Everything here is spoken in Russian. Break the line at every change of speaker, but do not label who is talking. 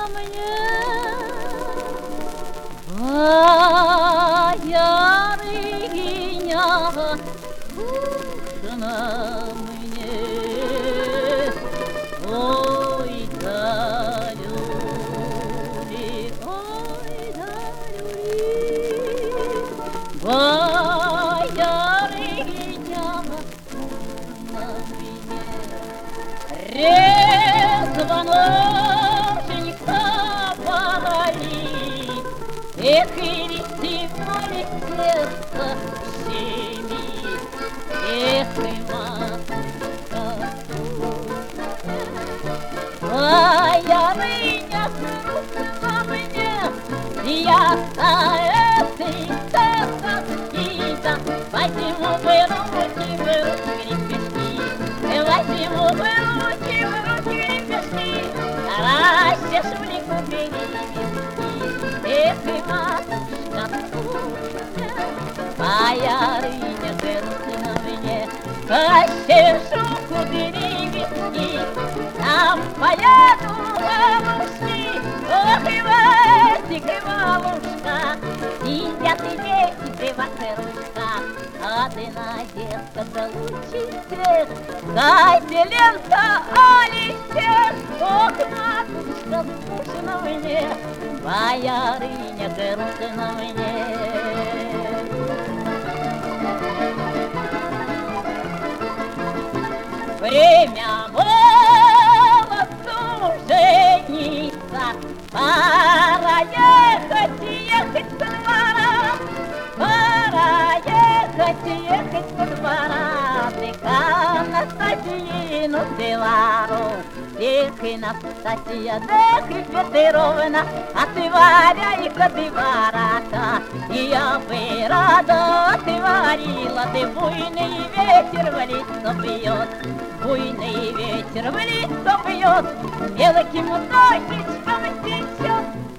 мне, боярыня, скучно мне. Ой, да люли, боярыня, скучно мне. Резво ноженька пороли, эх, и листи поле сердце щемит, эх, и матушка, боярыня, грустно мне, я за этой тоски-то возьму в руки гребешки, возьму в руки гребешки, расчешу лику перевески, эх, и матушка, боярыня, грустно мне, расчешу кудревички, там поеду бабушки, ох, и Васик, и бабушка, сидят и дети, криваться ручка, а ты, Надежда, лучше всех, дайте лента, Алисер, ох, матушка, скучно мне, боярыня, грустно мне. Время молоду жениться, пора ехать со двора, пора ехать со двора, ты к Анастасину Севару, эх, и Настасья, эх, и Петровна, а ты Варя-ка, ты Варата, и я бы рада, ты варила, ты буйный ветер в лицо бьет, буйный ветер в лицо бьет, мелким дождичком течет,